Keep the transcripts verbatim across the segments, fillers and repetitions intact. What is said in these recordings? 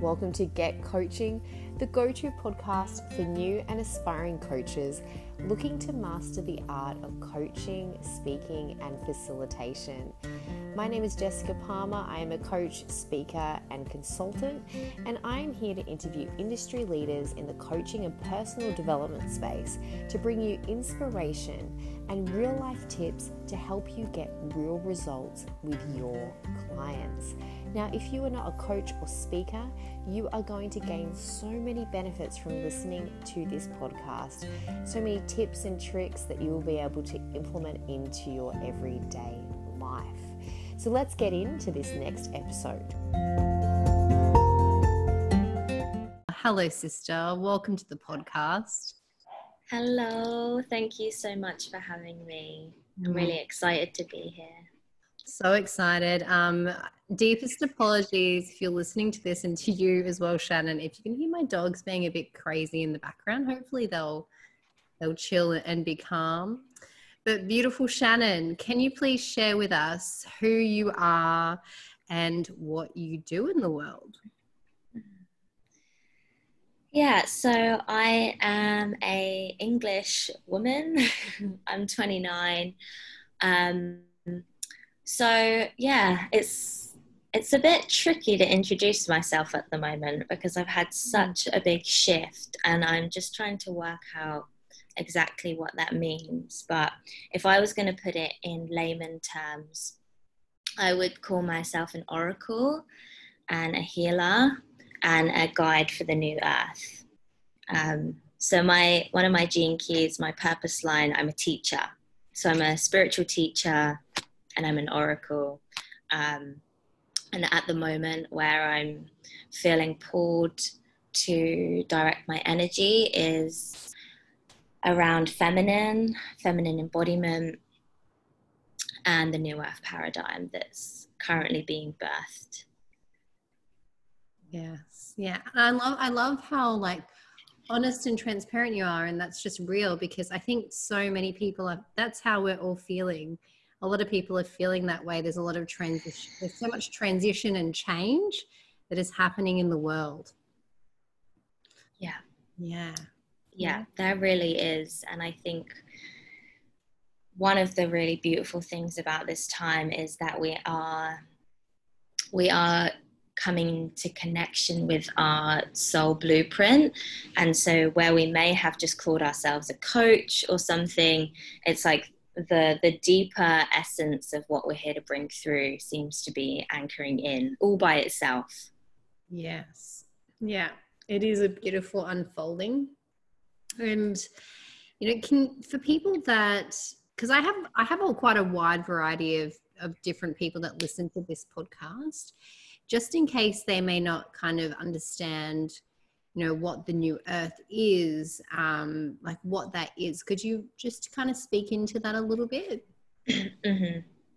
Welcome to Get Coaching, the go-to podcast for new and aspiring coaches looking to master the art of coaching, speaking, and facilitation. My name is Jessica Palmer. I am a coach, speaker, and consultant, and I am here to interview industry leaders in the coaching and personal development space to bring you inspiration and real-life tips to help you get real results with your clients. Now, if you are not a coach or speaker, you are going to gain so many benefits from listening to this podcast. So many tips and tricks that you will be able to implement into your everyday life. So let's get into this next episode. Hello, sister. Welcome to the podcast. Hello. Thank you so much for having me. I'm really excited to be here. So excited. Um, deepest apologies if you're listening to this, and to you as well, Shannon. If you can hear my dogs being a bit crazy in the background, hopefully they'll they'll chill and be calm. But beautiful Shannon, can you please share with us who you are and what you do in the world? Yeah, so I am a English woman. I'm twenty-nine. Um, so yeah, it's it's a bit tricky to introduce myself at the moment because I've had such a big shift and I'm just trying to work out exactly what that means. But if I was going to put it in layman terms, I would call myself an oracle and a healer and a guide for the new earth. Um, so my one of my gene keys, my purpose line, I'm a teacher. So I'm a spiritual teacher and I'm an oracle. Um, and at the moment where I'm feeling pulled to direct my energy is around feminine, feminine embodiment, and the new earth paradigm that's currently being birthed. Yes. Yeah. And I love, I love how like honest and transparent you are. And that's just real, because I think so many people are, that's how we're all feeling. A lot of people are feeling that way. There's a lot of transition. There's so much transition and change that is happening in the world. Yeah. Yeah. Yeah, there really is. And I think one of the really beautiful things about this time is that we are, we are coming to connection with our soul blueprint. And so where we may have just called ourselves a coach or something, it's like the the deeper essence of what we're here to bring through seems to be anchoring in all by itself. Yes. Yeah. It is a beautiful unfolding. And, you know, can, for people that, because I have, I have a, quite a wide variety of, of different people that listen to this podcast, just in case they may not kind of understand, you know, what the new earth is, um, like what that is. Could you just kind of speak into that a little bit? Mm-hmm.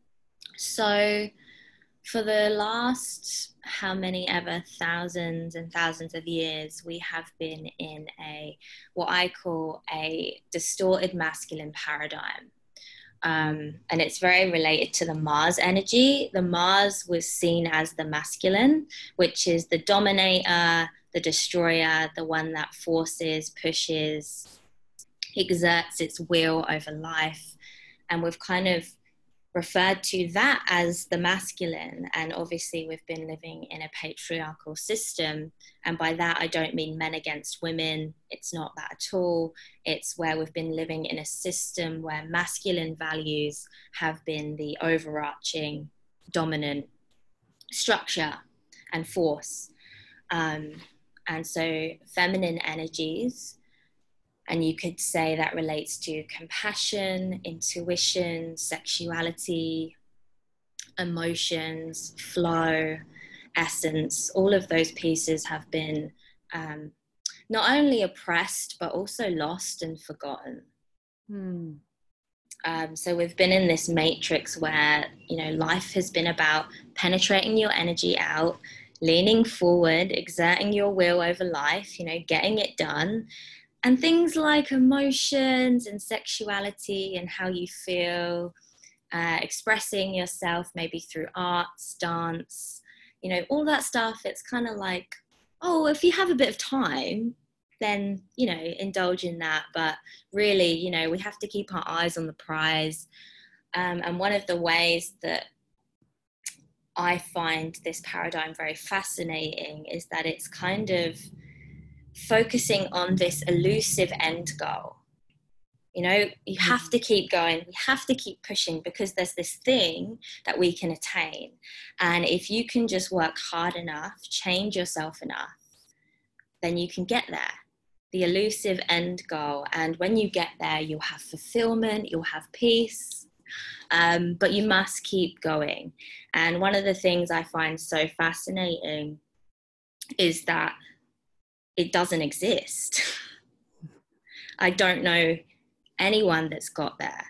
So for the last how many ever thousands and thousands of years, we have been in a, what I call a distorted masculine paradigm. Um, and it's very related to the Mars energy. The Mars was seen as the masculine, which is the dominator, the destroyer, the one that forces, pushes, exerts its will over life. And we've kind of referred to that as the masculine. And obviously we've been living in a patriarchal system. And by that, I don't mean men against women. It's not that at all. It's where we've been living in a system where masculine values have been the overarching dominant structure and force. Um, and so feminine energies, and you could say that relates to compassion, intuition, sexuality, emotions, flow, essence. All of those pieces have been um, not only oppressed, but also lost and forgotten. Hmm. Um, so we've been in this matrix where, you know, life has been about penetrating your energy out, leaning forward, exerting your will over life, you know, getting it done. And things like emotions and sexuality and how you feel, uh, expressing yourself maybe through arts, dance, you know, all that stuff. It's kind of like oh, if you have a bit of time, then, you know, indulge in that. But really, you know, we have to keep our eyes on the prize. Um, and one of the ways that I find this paradigm very fascinating is that it's kind of focusing on this elusive end goal. You know, you have to keep going. We have to keep pushing because there's this thing that we can attain. And if you can just work hard enough, change yourself enough, then you can get there. The elusive end goal. And when you get there, you'll have fulfillment, you'll have peace, um, but you must keep going. And one of the things I find so fascinating is that it doesn't exist. I don't know anyone that's got there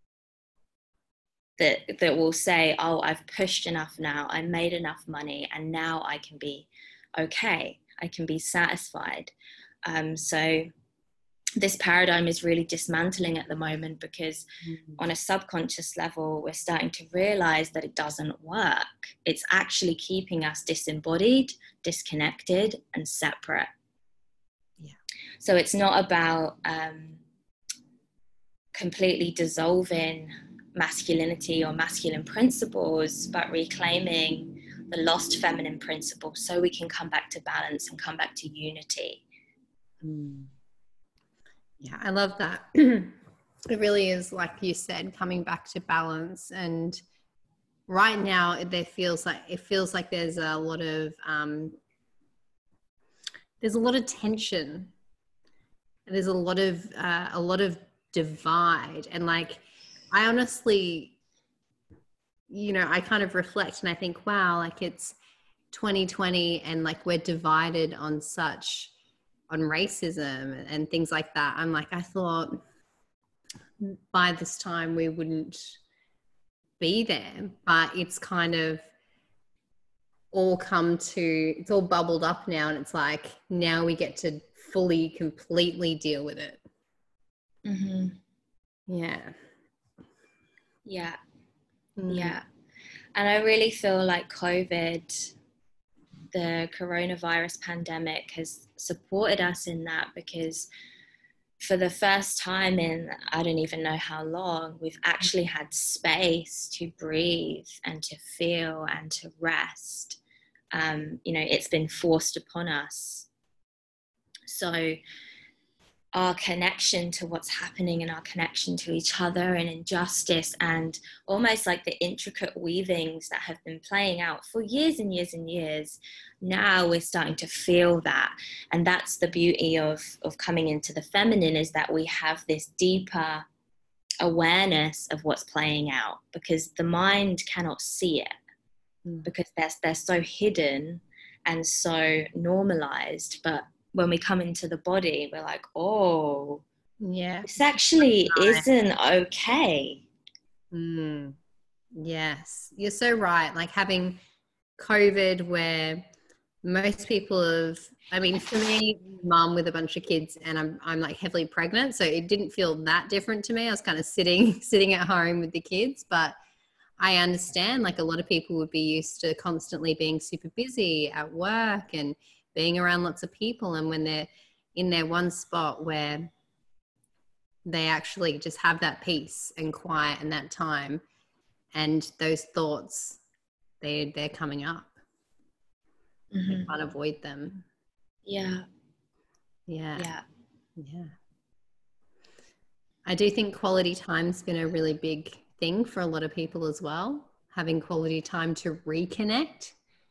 that that will say, oh, I've pushed enough now, I made enough money, and now I can be okay, I can be satisfied. Um, so this paradigm is really dismantling at the moment because mm-hmm. on a subconscious level, we're starting to realize that it doesn't work. It's actually keeping us disembodied, disconnected, and separate. Yeah. So it's not about um, completely dissolving masculinity or masculine principles, but reclaiming the lost feminine principles so we can come back to balance and come back to unity. Mm. Yeah, I love that. It really is, like you said, coming back to balance. And right now there feels like it feels like there's a lot of um, there's a lot of tension. There's a lot of uh, a lot of divide, and like I honestly, you know, I kind of reflect and I think, wow, like it's twenty twenty and like we're divided on such on racism and things like that. I'm like, I thought by this time we wouldn't be there, but it's kind of all come to, it's all bubbled up now, and it's like now we get to fully, completely deal with it. Mm-hmm. Yeah. Yeah. Mm. Yeah. And I really feel like COVID, the coronavirus pandemic, has supported us in that, because for the first time in I don't even know how long, we've actually had space to breathe and to feel and to rest. Um, you know, it's been forced upon us. So our connection to what's happening and our connection to each other and injustice and almost like the intricate weavings that have been playing out for years and years and years, now we're starting to feel that. And that's the beauty of, of coming into the feminine, is that we have this deeper awareness of what's playing out, because the mind cannot see it, mm. because they're, they're so hidden and so normalized. But when we come into the body, we're like, oh, yeah, this actually isn't okay. Mm. Yes, you're so right. Like having COVID, where most people have, I mean, for me, mum with a bunch of kids, and I'm I'm like heavily pregnant, so it didn't feel that different to me. I was kind of sitting sitting at home with the kids, but I understand like a lot of people would be used to constantly being super busy at work and being around lots of people, and when they're in their one spot where they actually just have that peace and quiet and that time, and those thoughts, they they're coming up. Mm-hmm. You can't avoid them. Yeah. Yeah. Yeah. Yeah. I do think quality time's been a really big thing for a lot of people as well, having quality time to reconnect.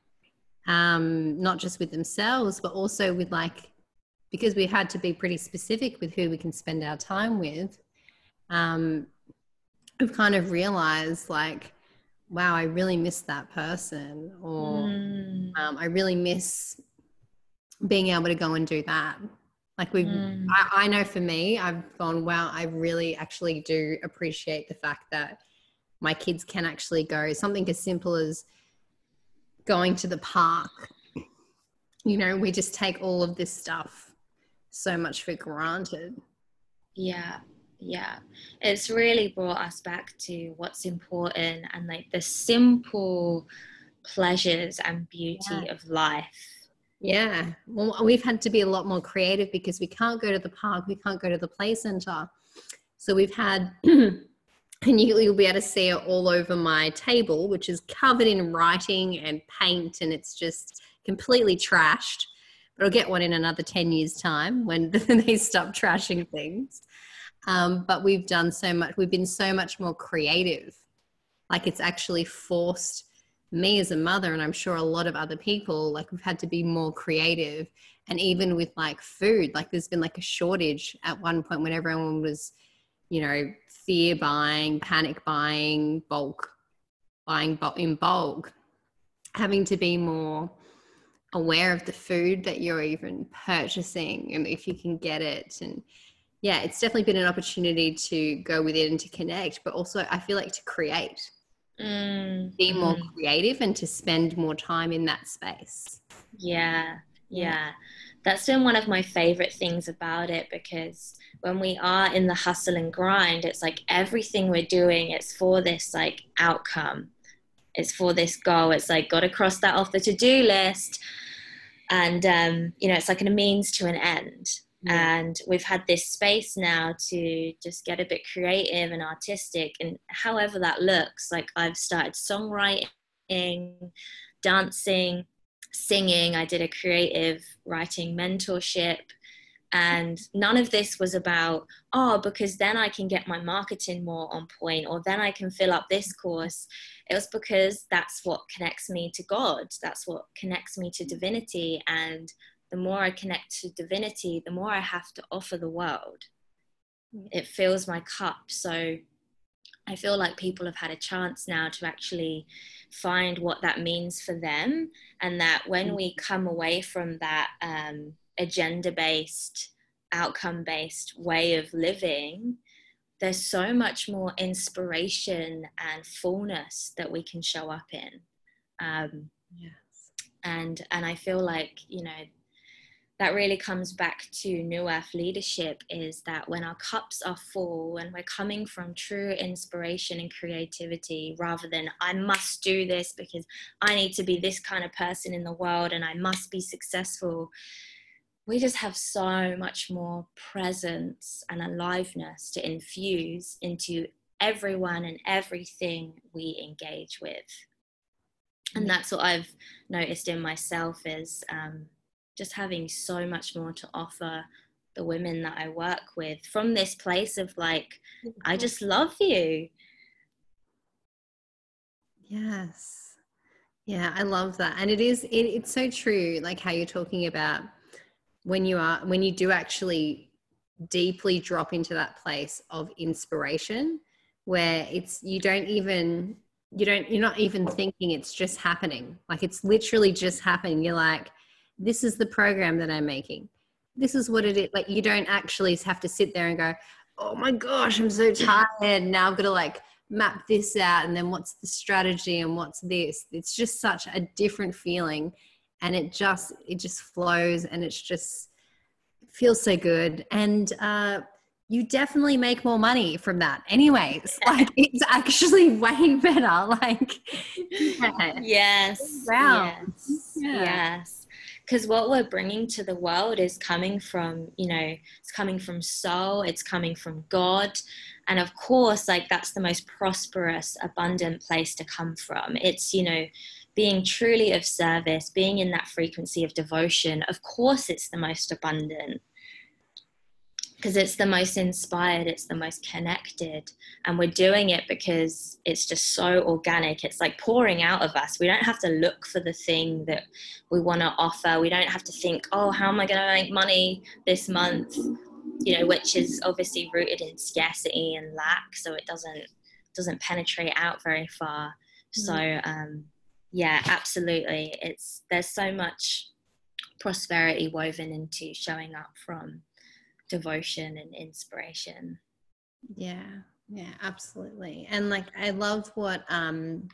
Um, not just with themselves, but also with like, because we had to be pretty specific with who we can spend our time with. Um, we've kind of realized like, wow, I really miss that person, or mm. um, I really miss being able to go and do that. Like we, mm. I, I know for me, I've gone, wow, I really actually do appreciate the fact that my kids can actually go something as simple as going to the park. You know, we just take all of this stuff so much for granted. Yeah, yeah. It's really brought us back to what's important and like the simple pleasures and beauty yeah. of life. Yeah. Well, we've had to be a lot more creative because we can't go to the park, we can't go to the play center. So we've had, and you, you'll be able to see it all over my table, which is covered in writing and paint, and it's just completely trashed. But I'll get one in another ten years' time when they stop trashing things. Um, but we've done so much, we've been so much more creative. Like it's actually forced me as a mother, and I'm sure a lot of other people, like we've had to be more creative. And even with like food, like there's been like a shortage at one point when everyone was, you know, fear buying, panic buying, bulk buying in bulk, having to be more aware of the food that you're even purchasing and if you can get it. And yeah, it's definitely been an opportunity to go with it and to connect, but also I feel like to create. Mm, be more mm. creative and to spend more time in that space. Yeah, yeah. That's been one of my favorite things about it, because when we are in the hustle and grind, it's like everything we're doing, it's for this like outcome. It's for this goal. It's like, got to cross that off the to-do list. And, um, you know, it's like a means to an end. Yeah. And we've had this space now to just get a bit creative and artistic, and however that looks. Like I've started songwriting, dancing, singing. I did a creative writing mentorship, and none of this was about, oh, because then I can get my marketing more on point, or then I can fill up this course. It was because that's what connects me to God. That's what connects me to divinity. And the more I connect to divinity, the more I have to offer the world. It fills my cup. So I feel like people have had a chance now to actually find what that means for them. And that when we come away from that um, agenda-based, outcome-based way of living, there's so much more inspiration and fullness that we can show up in. Um, yes. And, and I feel like, you know, that really comes back to New Earth leadership, is that when our cups are full and we're coming from true inspiration and creativity, rather than I must do this because I need to be this kind of person in the world and I must be successful, we just have so much more presence and aliveness to infuse into everyone and everything we engage with. And that's what I've noticed in myself, is um, just having so much more to offer the women that I work with, from this place of like, I just love you. Yes. Yeah, I love that. And it is, it, it's so true, like how you're talking about when you are, when you do actually deeply drop into that place of inspiration, where it's, you don't even, you don't, you're not even thinking, it's just happening. Like it's literally just happening. You're like, this is the program that I'm making. This is what it is. Like you don't actually have to sit there and go, oh my gosh, I'm so tired. Now I've got to like map this out. And then what's the strategy and what's this? It's just such a different feeling. And it just, it just flows, and it's just, it feels so good. And uh, you definitely make more money from that anyways. Like it's actually way better. Like, yeah. Yes. Wow. Yes. Yeah. Yes. Because what we're bringing to the world is coming from, you know, it's coming from soul, it's coming from God. And of course, like that's the most prosperous, abundant place to come from. It's, you know, being truly of service, being in that frequency of devotion. Of course, it's the most abundant, because it's the most inspired, it's the most connected. And we're doing it because it's just so organic. It's like pouring out of us. We don't have to look for the thing that we want to offer. We don't have to think, oh, how am I going to make money this month? You know, which is obviously rooted in scarcity and lack. So it doesn't, doesn't penetrate out very far. Mm-hmm. So, um, yeah, absolutely. It's, there's so much prosperity woven into showing up from devotion and inspiration. Yeah, yeah, absolutely. And like, I love what, um,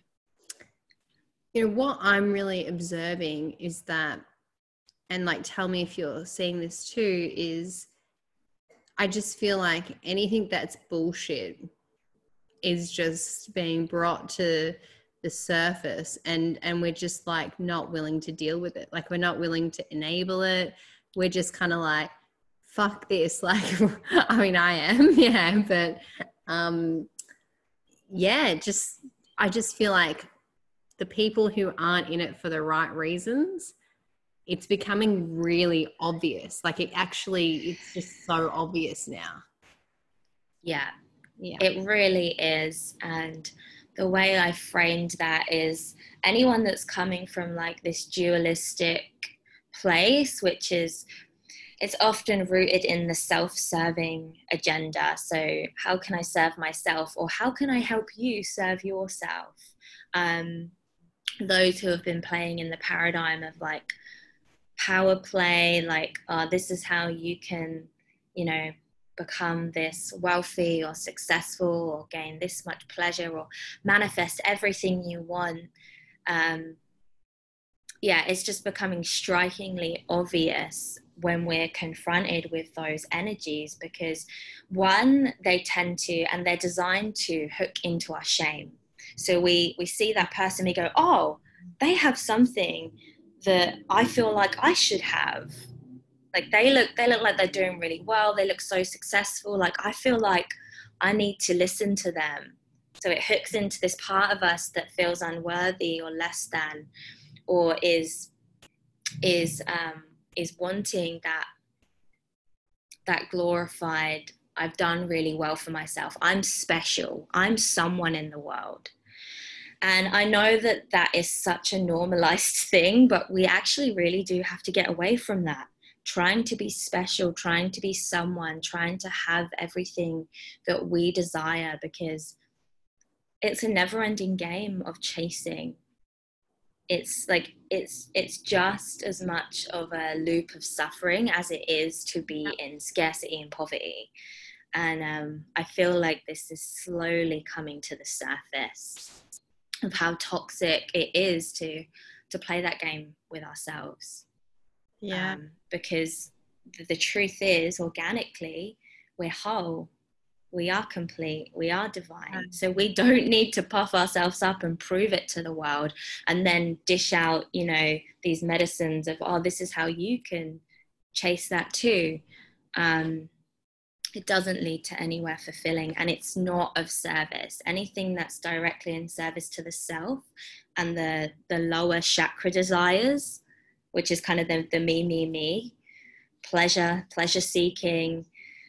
you know, what I'm really observing is that, and like, tell me if you're seeing this too, is I just feel like anything that's bullshit is just being brought to the surface, and and we're just like not willing to deal with it. Like we're not willing to enable it. We're just kind of like, fuck this. Like, I mean, I am, yeah, but um, yeah, just, I just feel like the people who aren't in it for the right reasons, it's becoming really obvious. Like it actually, it's just so obvious now. Yeah, Yeah. it really is. And the way I framed that is anyone that's coming from like this dualistic place, which is, it's often rooted in the self-serving agenda. So how can I serve myself, or how can I help you serve yourself? Um, those who have been playing in the paradigm of like power play, like, oh, this is how you can, you know, become this wealthy or successful or gain this much pleasure or manifest everything you want. Um, yeah, it's just becoming strikingly obvious when we're confronted with those energies, because one, they tend to, and they're designed to hook into our shame. So we, we see that person, we go, oh, they have something that I feel like I should have. Like they look, they look like they're doing really well. They look so successful. Like I feel like I need to listen to them. So it hooks into this part of us that feels unworthy or less than, or is is um, is wanting that that glorified, I've done really well for myself. I'm special. I'm someone in the world. And I know that that is such a normalized thing, but we actually really do have to get away from that. Trying to be special, trying to be someone, trying to have everything that we desire, because it's a never-ending game of chasing. It's like, it's it's just as much of a loop of suffering as it is to be in scarcity and poverty. And um, I feel like this is slowly coming to the surface of how toxic it is to to play that game with ourselves. Yeah. Um, because the, the truth is, organically, we're whole. We are complete. We are divine. So we don't need to puff ourselves up and prove it to the world and then dish out, you know, these medicines of, oh, this is how you can chase that too. Um, it doesn't lead to anywhere fulfilling, and it's not of service. Anything that's directly in service to the self and the, the lower chakra desires, which is kind of the, the me, me, me, pleasure, pleasure seeking,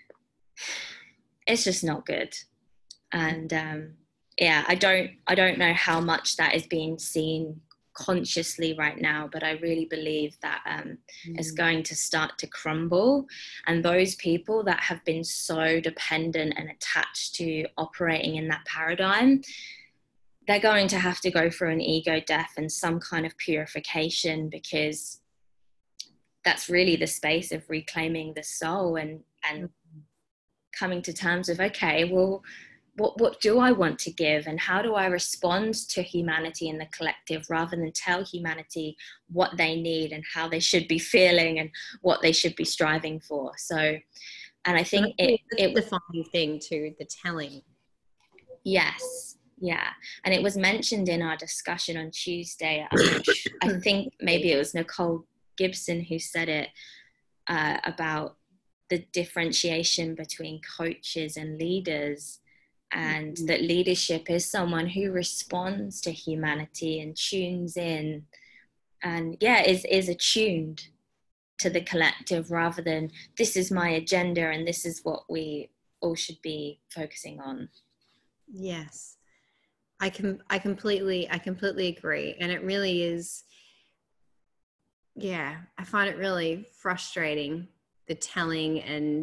it's just not good. And um, yeah, I don't, I don't know how much that is being seen consciously right now, but I really believe that um, mm. it's going to start to crumble. And those people that have been so dependent and attached to operating in that paradigm, they're going to have to go through an ego death and some kind of purification, because that's really the space of reclaiming the soul and, and coming to terms of, okay, well, what, what do I want to give, and how do I respond to humanity and the collective, rather than tell humanity what they need and how they should be feeling and what they should be striving for. So, and I think well, it, it it the funny thing too, the telling. Yes. Yeah. And it was mentioned in our discussion on Tuesday. I'm sure, I think maybe it was Nicole Gibson who said it, uh, about the differentiation between coaches and leaders, and mm-hmm. that leadership is someone who responds to humanity and tunes in and yeah, is, is attuned to the collective, rather than this is my agenda and this is what we all should be focusing on. Yes. I can, I completely, I completely agree. And it really is, yeah, I find it really frustrating, the telling. And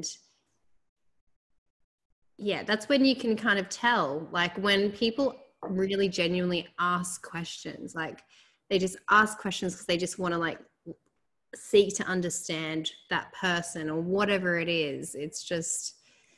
yeah, that's when you can kind of tell, like when people really genuinely ask questions, like they just ask questions because they just want to like seek to understand that person or whatever it is. It's just,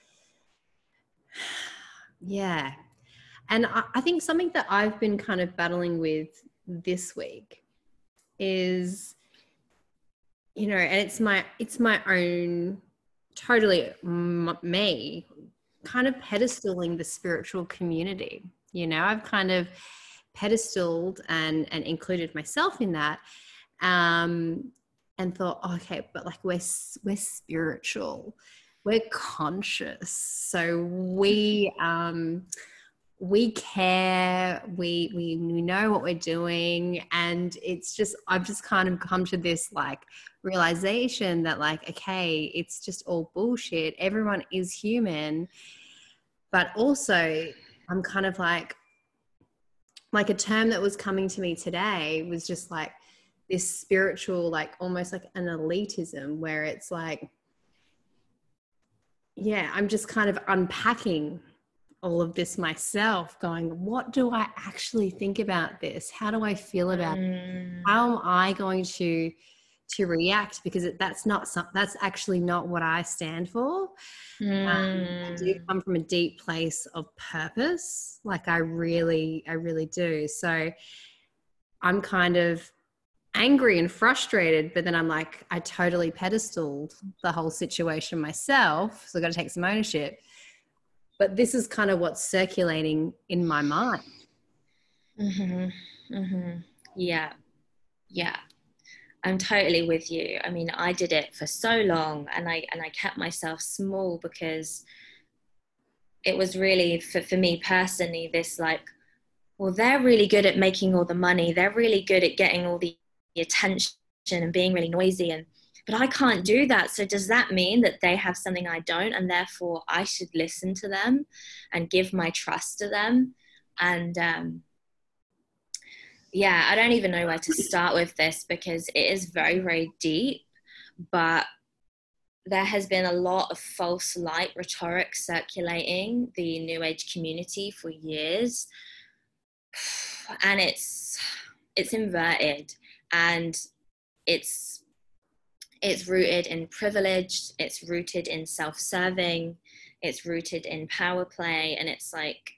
yeah. And I, I think something that I've been kind of battling with this week is, you know, and it's my, it's my own, totally m- me, kind of pedestaling the spiritual community. You know, I've kind of pedestaled and and included myself in that, um and thought, oh, okay, but like we're we're spiritual, we're conscious, so we um we care, we we we know what we're doing. And it's just, I've just kind of come to this like realization that like, okay, it's just all bullshit, everyone is human. But also I'm kind of like like a term that was coming to me today was just like this spiritual, like almost like an elitism, where it's like, yeah, I'm just kind of unpacking all of this myself, going, what do I actually think about this? How do I feel about mm. it? How am I going to to react? Because it, that's not some, that's actually not what I stand for. Mm. Um, I do come from a deep place of purpose. Like I really, I really do. So I'm kind of angry and frustrated, but then I'm like, I totally pedestaled the whole situation myself. So I've got to take some ownership. But this is kind of what's circulating in my mind. Mm-hmm. Mm-hmm. Yeah. Yeah. I'm totally with you. I mean, I did it for so long, and I and I kept myself small because it was really, for, for me personally, this like, well, they're really good at making all the money. They're really good at getting all the attention and being really noisy, and but I can't do that. So does that mean that they have something I don't, and therefore I should listen to them and give my trust to them? And um, yeah, I don't even know where to start with this because it is very, very deep. But there has been a lot of false light rhetoric circulating the New Age community for years. And it's it's inverted, and it's It's rooted in privilege, it's rooted in self-serving, it's rooted in power play. And it's like,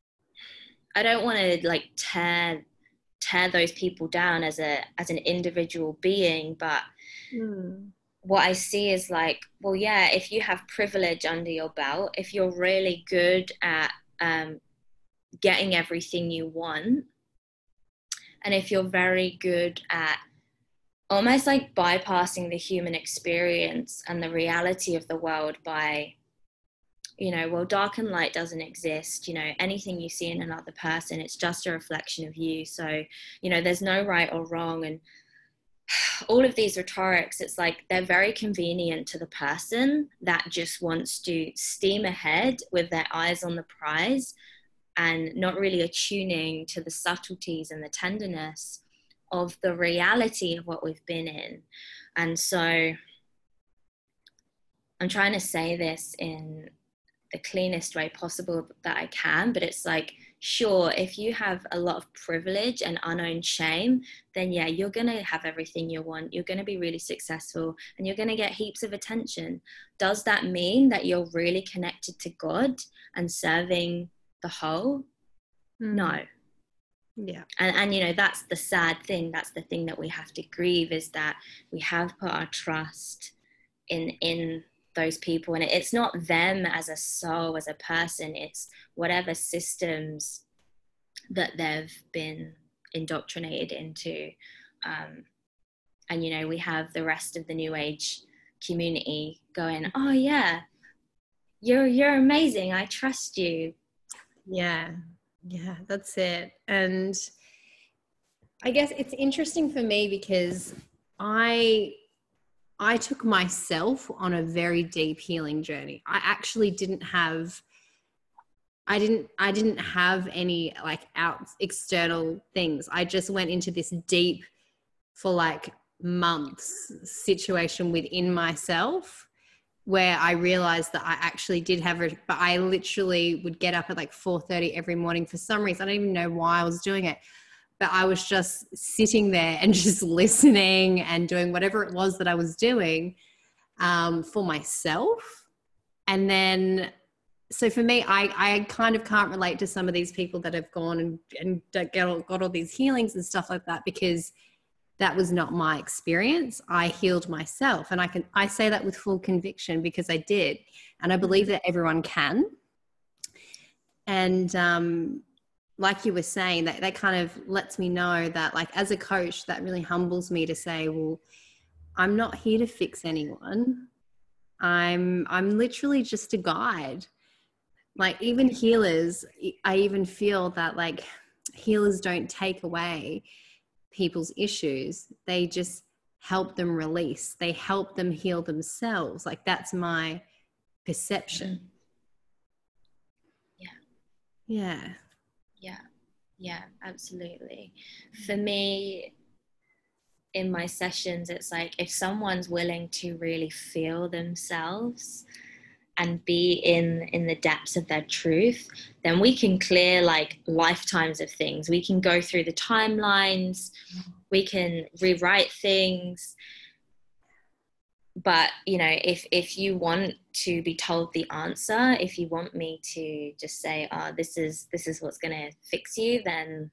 I don't want to like tear tear those people down as a as an individual being, but mm. what I see is like, well, yeah, if you have privilege under your belt, if you're really good at um, getting everything you want, and if you're very good at almost like bypassing the human experience and the reality of the world by, you know, well, dark and light doesn't exist. You know, anything you see in another person, it's just a reflection of you. So, you know, there's no right or wrong. And all of these rhetorics, it's like they're very convenient to the person that just wants to steam ahead with their eyes on the prize and not really attuning to the subtleties and the tenderness of the reality of what we've been in. And so I'm trying to say this in the cleanest way possible that I can, but it's like, sure, if you have a lot of privilege and unowned shame, then yeah, you're going to have everything you want. You're going to be really successful and you're going to get heaps of attention. Does that mean that you're really connected to God and serving the whole? Mm. No. Yeah. And, and, you know, that's the sad thing. That's the thing that we have to grieve, is that we have put our trust in, in those people. And it's not them as a soul, as a person. It's whatever systems that they've been indoctrinated into. Um, and, you know, we have the rest of the New Age community going, oh yeah, you're, you're amazing. I trust you. Yeah. Yeah, that's it. And I guess it's interesting for me because I I took myself on a very deep healing journey. I actually didn't have I didn't I didn't have any like out external things. I just went into this deep, for like months, situation within myself, where I realized that I actually did have it, but I literally would get up at like four thirty every morning for some reason. I don't even know why I was doing it, but I was just sitting there and just listening and doing whatever it was that I was doing um, for myself. And then, so for me, I, I kind of can't relate to some of these people that have gone and, and got all, got all these healings and stuff like that, because that was not my experience. I healed myself. And I can, I say that with full conviction because I did. And I believe that everyone can. And, um, like you were saying, that that kind of lets me know that, like, as a coach, that really humbles me to say, well, I'm not here to fix anyone. I'm I'm literally just a guide. Like, even healers, I even feel that, like, healers don't take away people's issues. They just help them release. They help them heal themselves. Like, that's my perception. Yeah. Yeah. Yeah. Yeah, absolutely. For me, in my sessions, it's like, if someone's willing to really feel themselves and be in in the depths of their truth, then we can clear like lifetimes of things. We can go through the timelines, we can rewrite things. But, you know, if if you want to be told the answer, if you want me to just say, oh, this is this is what's going to fix you, then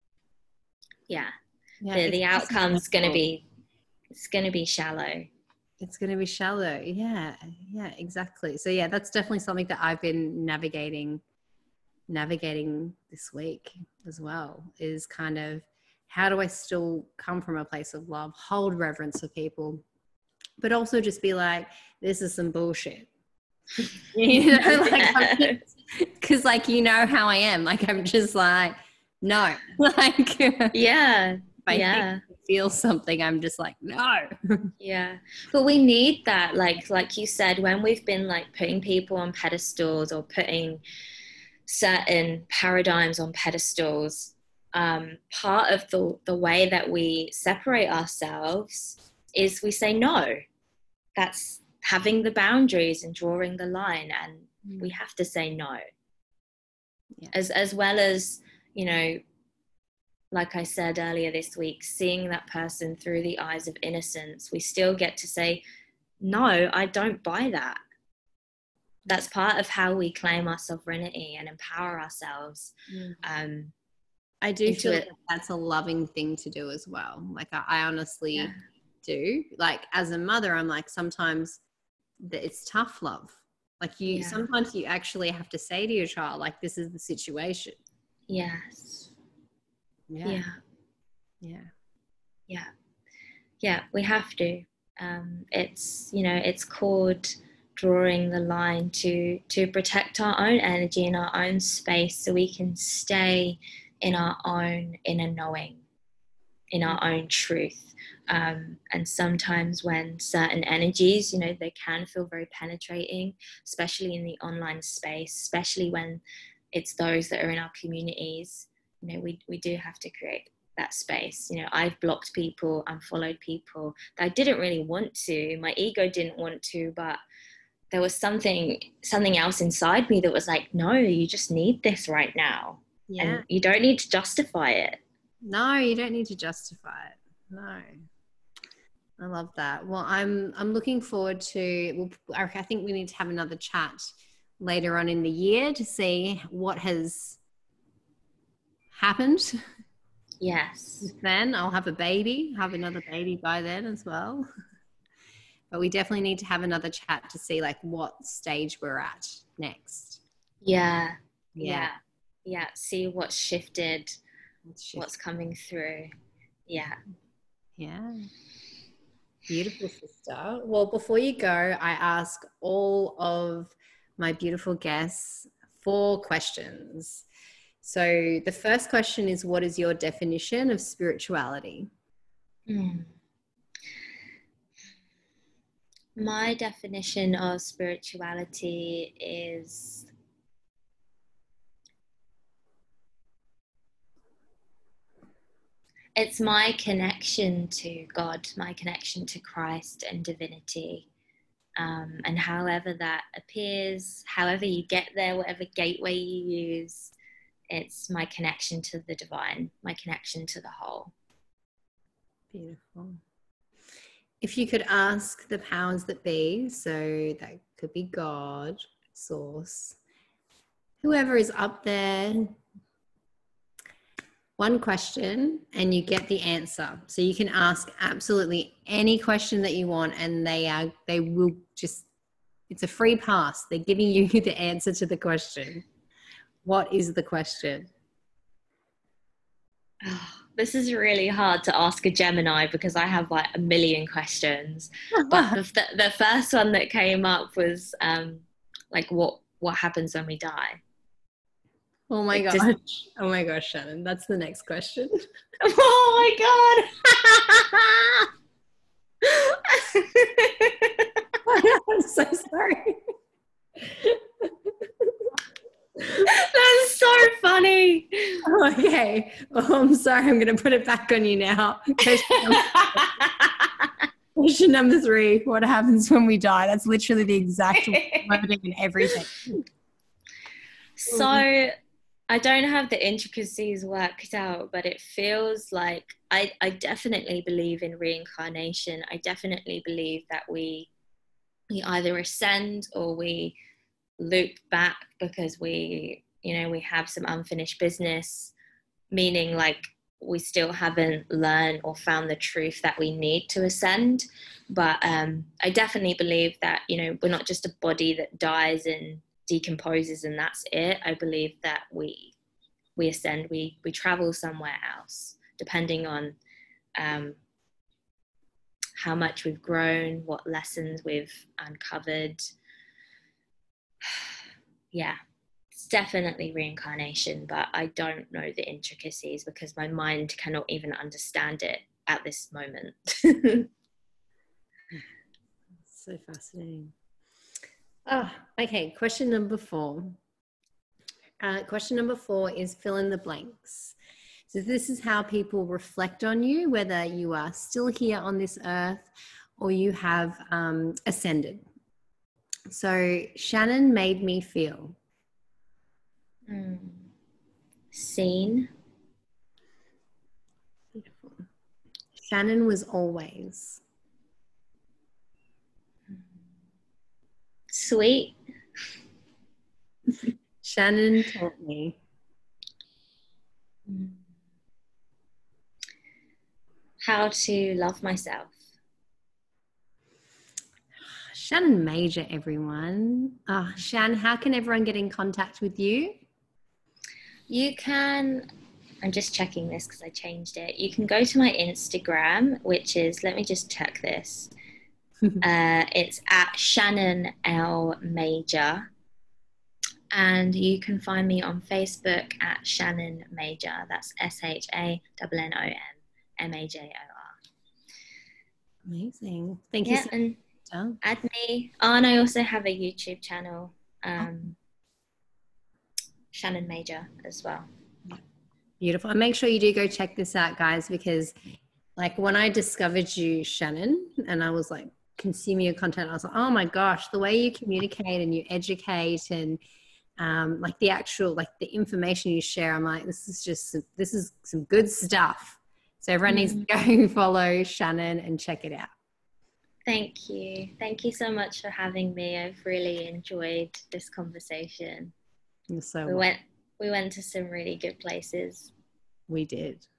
yeah, yeah the, the outcome's going to be, it's going to be shallow. It's going to be shallow. Yeah. Yeah, exactly. So yeah, that's definitely something that I've been navigating, navigating this week as well, is kind of, how do I still come from a place of love, hold reverence for people, but also just be like, this is some bullshit. You know, like, because like, you know how I am. Like, I'm just like, no, like, yeah, if I yeah. think I feel something, I'm just like, no. Yeah, but we need that. Like, like you said, when we've been like putting people on pedestals or putting certain paradigms on pedestals, um, part of the the way that we separate ourselves is we say no. That's having the boundaries and drawing the line, and mm. we have to say no. Yeah. As as well as, you know, like I said earlier this week, seeing that person through the eyes of innocence, we still get to say, no, I don't buy that. That's part of how we claim our sovereignty and empower ourselves. Mm. Um, I do feel it. Like that's a loving thing to do as well. Like, I, I honestly yeah. do. Like, as a mother, I'm like, sometimes it's tough love. Like, you, yeah. sometimes you actually have to say to your child, like, this is the situation. Yes. Yeah. Yeah. Yeah. Yeah. Yeah. We have to. Um, it's, you know, it's called drawing the line to, to protect our own energy in our own space, so we can stay in our own inner knowing, in our own truth. Um, and sometimes when certain energies, you know, they can feel very penetrating, especially in the online space, especially when it's those that are in our communities. You know, we, we do have to create that space. You know, I've blocked people, unfollowed people that I didn't really want to. My ego didn't want to, but there was something, something else inside me that was like, no, you just need this right now. Yeah. And you don't need to justify it. No, you don't need to justify it. No. I love that. Well, I'm, I'm looking forward to, well, I think we need to have another chat later on in the year to see what has happened. Yes. Then I'll have a baby, have another baby by then as well. But we definitely need to have another chat to see like what stage we're at next. Yeah. Yeah. Yeah. yeah. See what's shifted, what's, shifted. what's coming through. Yeah. Yeah. Beautiful, sister. Well, before you go, I ask all of my beautiful guests four questions. So the first question is, what is your definition of spirituality? Mm. My definition of spirituality is it's my connection to God, my connection to Christ and divinity. Um, and however that appears, however you get there, whatever gateway you use, it's my connection to the divine, my connection to the whole. Beautiful. If you could ask the powers that be, so that could be God, Source, whoever is up there, one question and you get the answer. So you can ask absolutely any question that you want and they are, they will just, it's a free pass. They're giving you the answer to the question. What is the question? This is really hard to ask a Gemini because I have like a million questions. But the, th- the first one that came up was um, like, what what happens when we die? Oh my Like, gosh. just- Oh my gosh, Shannon. That's the next question. Oh my god! I'm so sorry. That's so funny. Oh, okay. Oh, I'm sorry. I'm going to put it back on you now. Question number, question number three. What happens when we die? That's literally the exact wording and everything. So I don't have the intricacies worked out, but it feels like I, I definitely believe in reincarnation. I definitely believe that we we either ascend or we loop back because we, you know, we have some unfinished business, meaning like we still haven't learned or found the truth that we need to ascend. But um, I definitely believe that, you know, we're not just a body that dies and decomposes and that's it. I believe that we we ascend, we we travel somewhere else, depending on um, how much we've grown, what lessons we've uncovered. Yeah, it's definitely reincarnation, but I don't know the intricacies because my mind cannot even understand it at this moment. So fascinating. Oh, okay. Question number four. Uh, question number four is fill in the blanks. So this is how people reflect on you, whether you are still here on this earth or you have um, ascended. So Shannon made me feel. Mm. Seen. Beautiful. Shannon was always. Sweet. Shannon taught me. How to love myself. Shannon Major, everyone. Oh, Shan, how can everyone get in contact with you? You can, I'm just checking this because I changed it. You can go to my Instagram, which is, let me just check this. uh, it's at Shannon L Major. And you can find me on Facebook at Shannon Major. That's S H A N N O M M A J O R. Amazing. Thank yeah, you so and much. Done. Add me. Oh, and I also have a YouTube channel, um, oh. Shannon Major as well. Beautiful. And make sure you do go check this out, guys, because like when I discovered you, Shannon, and I was like consuming your content, I was like, oh my gosh, the way you communicate and you educate and um, like the actual, like the information you share, I'm like, this is just, this is some good stuff. So everyone mm-hmm. needs to go follow Shannon and check it out. Thank you. Thank you so much for having me. I've really enjoyed this conversation. You're so we welcome. went we went to some really good places. We did.